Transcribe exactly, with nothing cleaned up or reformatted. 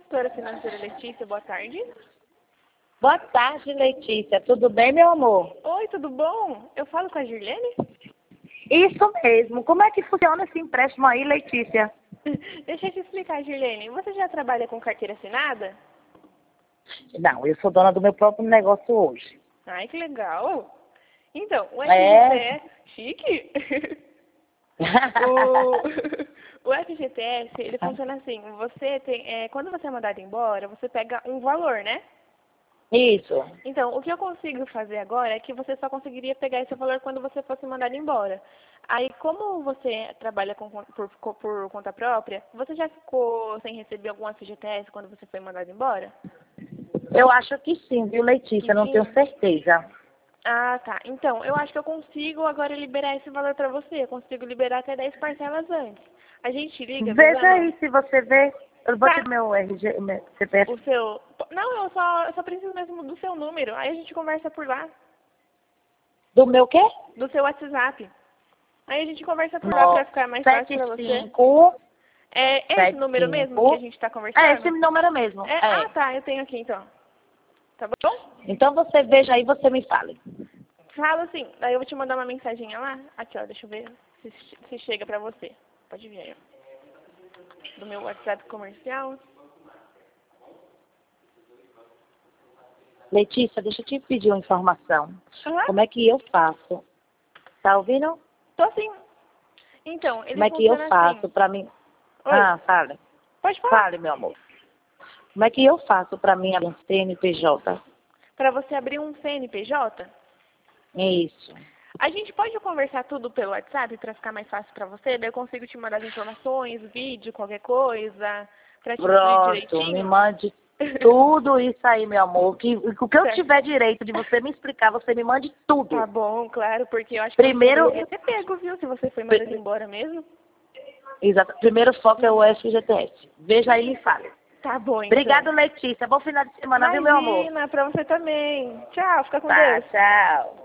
consultora financeira Letícia, boa tarde. Boa tarde, Letícia. Tudo bem, meu amor? Oi, tudo bom? Eu falo com a Girlene? Isso mesmo. Como é que funciona esse empréstimo aí, Letícia? Deixa eu te explicar, Girlene. Você já trabalha com carteira assinada? Não, eu sou dona do meu próprio negócio hoje. Ai, que legal. Então, o É? F G T S... Chique! o, o F G T S, ele funciona assim. Você tem... É, quando você é mandado embora, você pega um valor, né? Isso. Então, o que eu consigo fazer agora é que você só conseguiria pegar esse valor quando você fosse mandado embora. Aí, como você trabalha com, por, por conta própria, você já ficou sem receber algum F G T S quando você foi mandado embora? Eu acho que sim, viu, Letícia? Que Não sim? tenho certeza. Ah, tá. Então, eu acho que eu consigo agora liberar esse valor para você. Eu consigo liberar até dez parcelas antes. A gente liga... Veja Visando... aí se você vê. Eu vou Tá. ter meu R G, meu C P F. O seu... Não, eu só, eu só preciso mesmo do seu número. Aí a gente conversa por lá. Do meu quê? Do seu WhatsApp. Aí a gente conversa por lá para ficar mais fácil para você. cinco É, é esse número mesmo que a gente está conversando? É esse número mesmo. É? É. Ah, tá. Eu tenho aqui, então. Tá bom? Então você veja aí e você me fale. Fala assim. Daí eu vou te mandar uma mensaginha lá. Aqui, ó. Deixa eu ver se, se chega pra você. Pode vir aí, ó. Do meu WhatsApp comercial. Letícia, deixa eu te pedir uma informação. Aham. Como é que eu faço? Tá ouvindo? Tô sim. Então, ele Como é que eu funciona faço assim. pra mim... Oi. Ah, fale. Pode falar. Fale, meu amor. Como é que eu faço pra mim abrir um C N P J? Pra você abrir um C N P J, Isso. a gente pode conversar tudo pelo WhatsApp pra ficar mais fácil pra você? Daí eu consigo te mandar as informações, vídeo, qualquer coisa, pra te instruir Pronto, me direitinho? mande tudo isso aí, meu amor. Que, o que eu Certo. tiver direito de você me explicar, você me mande tudo. Tá bom, claro, porque eu acho que Primeiro, você deveria ter pego, viu? Se você foi mandado embora mesmo. exato, primeiro foco é o F G T S. Veja aí e me fale. Tá bom, então. Obrigado, Letícia. Bom final de semana, viu, meu amor? Imagina, pra você também. Tchau, fica com Tá, Deus. tchau.